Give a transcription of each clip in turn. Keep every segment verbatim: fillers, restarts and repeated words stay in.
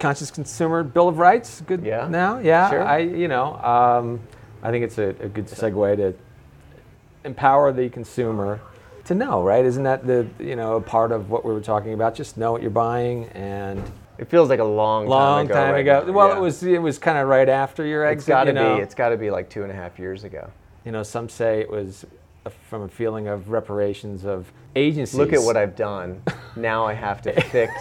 Conscious Consumer Bill of Rights, good Yeah. now? Yeah, Sure. I, you know, um, I think it's a, a good segue to empower the consumer to know, right? Isn't that the, you know, a part of what we were talking about? Just know what you're buying and... It feels like a long, Long time ago. time right ago. now. Well, Yeah. it was it was kind of right after your exit. It's got to you know? be. It's got to be like two and a half years ago. You know, some say it was a, from a feeling of reparations of agencies. Look at what I've done. Now I have to fix.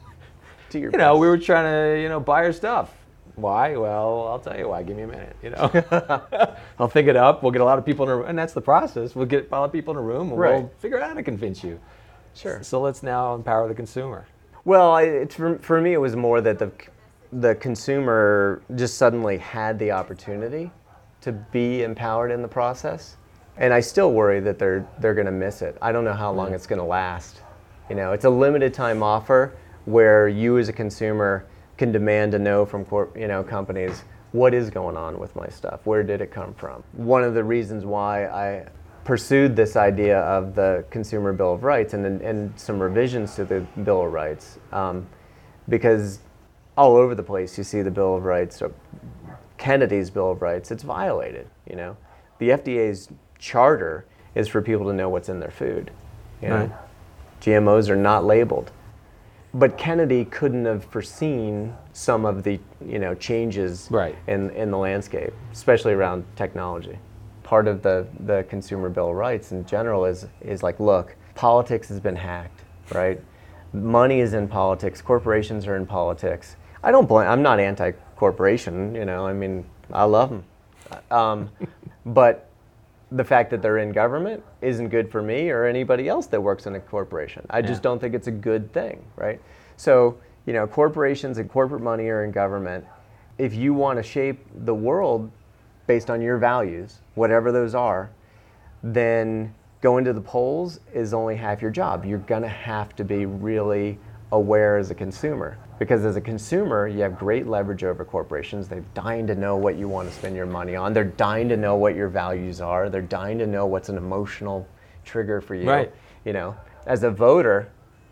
To your You know, best. we were trying to, you know, buy your stuff. Why? Well, I'll tell you why. Give me a minute. You know, I'll think it up. We'll get a lot of people in a room, and that's the process. We'll get a lot of people in a room, and Right. we'll figure out how to convince you. Sure. So let's now empower the consumer. Well, I, it's for, for me, it was more that the the consumer just suddenly had the opportunity to be empowered in the process, and I still worry that they're they're going to miss it. I don't know how long Mm. it's going to last. You know, it's a limited time offer where you as a consumer can demand to know from corp, you know companies what is going on with my stuff. Where did it come from? One of the reasons why I pursued this idea of the Consumer Bill of Rights and, and some revisions to the Bill of Rights, um, because all over the place you see the Bill of Rights, or Kennedy's Bill of Rights, it's violated. You know, the F D A's charter is for people to know what's in their food. You know? Right. G M Os are not labeled. But Kennedy couldn't have foreseen some of the you know changes Right. in, in the landscape, especially around technology. Part of the, the Consumer Bill of Rights in general is is like, look, politics has been hacked, right? Money is in politics. Corporations are in politics. I don't blame. I'm not anti-corporation. You know, I mean, I love them, um, but the fact that they're in government isn't good for me or anybody else that works in a corporation. I just Yeah. don't think it's a good thing, right? So, you know, corporations and corporate money are in government. If you want to shape the world based on your values, whatever those are, then going to the polls is only half your job. You're going to have to be really aware as a consumer. Because as a consumer, you have great leverage over corporations. They're dying to know what you want to spend your money on. They're dying to know what your values are. They're dying to know what's an emotional trigger for you. Right. You know, as a voter,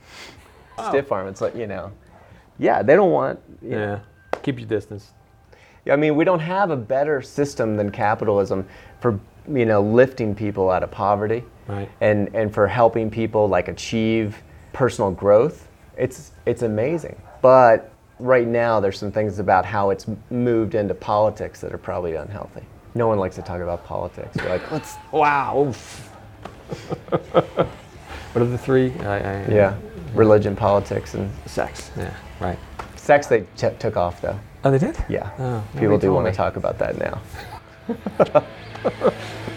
Oh. stiff arm, it's like, you know, yeah, they don't want, you know, Yeah. Keep your distance. I mean, we don't have a better system than capitalism for, you know, lifting people out of poverty, Right. and, and for helping people like achieve personal growth. It's it's amazing. But right now, there's some things about how it's moved into politics that are probably unhealthy. No one likes to talk about politics. We're like, let's. Wow. Oof. What are the three? I, I, Yeah, religion, politics, and Sex. Yeah. Right. sex. They t- took off though. Oh, they did? Yeah, Oh, people nobody do told want to me. talk about that now.